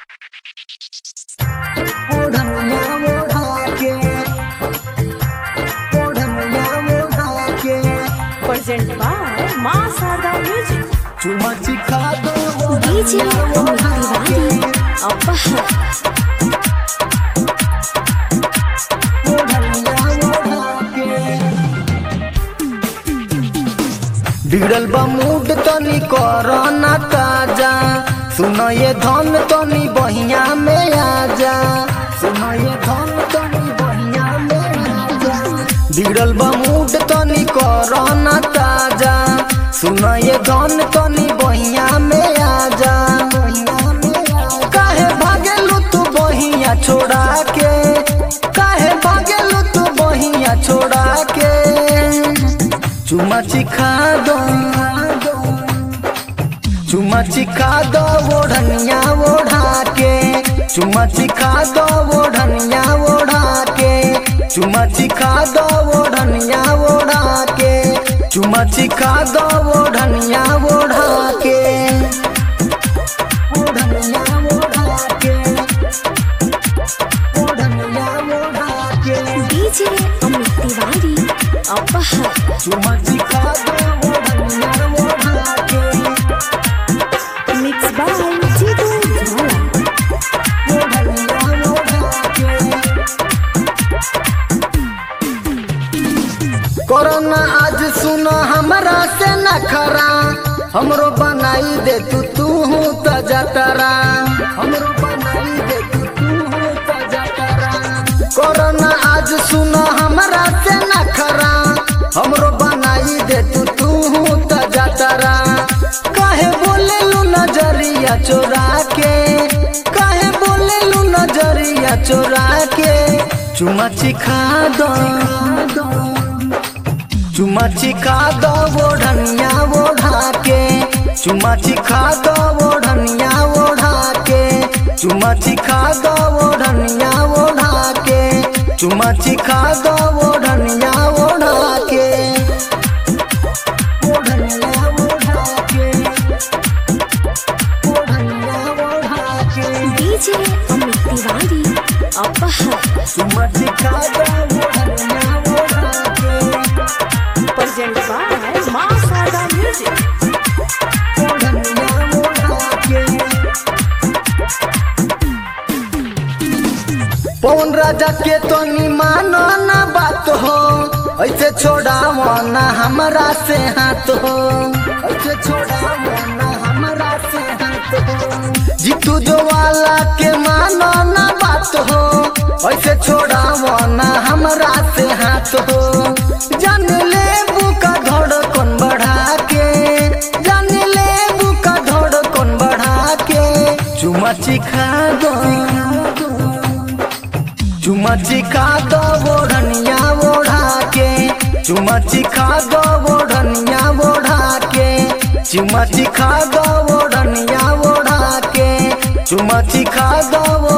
Present by मां Sharda music. चुमा चिखा दो डीजे अमित तिवारी अपहर। बिगड़ल बा मूड तनी कोरोना ताजा, सुनो ये धन तनी बहिया में आजा, सुनो ये धन तनी बहिया में आजा। बिगड़ल बा मूड तनी कोरोना ताजा, सुनो ये धन तनी बहिया में आजा। काहे भागेलू तू बहिया छोड़ा के, काहे भागेलू तू बहिया छोड़ा के। चुमा चिखा दो, चुमा चिखा दो ओढ़निया ओढ़ा के, चुमा चिखा दो ओढ़निया ओढ़ा के, चुमा चिखा दो ओढ़निया ओढ़ा के, चुमा चिखा दो ओढ़निया ओढ़ा के, ओढ़निया ओढ़ा के, ओढ़निया ओढ़ा के। डीजे अमित तिवारी अपहर। चुमा चिखा दो ओढ़निया ओढ़ा के, मिक्स बाय जीतू झाला। ओढ़निया ओढ़ा के। कोरोना आज सुनो हमरा से न खरा, हमरो बनाई दे तू हूँ तजा तरा, हमरो बनाई दे तू हूँ तजा तरा। कोरोना आज सुनो हमरा से न खरा, हमरो बनाई दे तू हूँ तजा तरा। काहे बोले लू नजरिया चोरा के, काहे बोले लू नजरिया चोरा के। चुमा चिखा दो, चुमा चिखा दो ओढ़निया ओढ़ा के, चुमा चिखा दो ओढ़निया ओढ़ा के, चुमा चिखा दो ओढ़निया ओढ़ा के, चुमा चिखा दो ओढ़निया ओढ़ा के, ओढ़निया ओढ़ा के, ओढ़निया ओढ़ा के। डीजे अमित तिवारी अपहर। चुमा चिखा दो ओढ़निया ओढ़ा के, प्रेजेंट बाय मां शारदा म्यूजिक। ओढ़निया ओढ़ा के। पवन राजा के तो मानो ना बात हो, ऐसे छोड़ावो ना हमरा से हाथ हो, ऐसे छोड़ावो ना हमरा से हाथ हो। जीतू जो वाला के मानो ना बात हो, ऐसे छोड़ावो ना हमरा से हाथ हो। जान ले बुका धड़कन बढ़ा के, जान ले बुका धड़कन बढ़ा के। चुमा चिखा दो, चुमा चिखा दो ओढ़निया ओढ़ा के, चुमा चिखा दो ओढ़निया ओढ़ा के, चुमा चिखा दो ओढ़निया ओढ़ा के, चुमा चिखा दो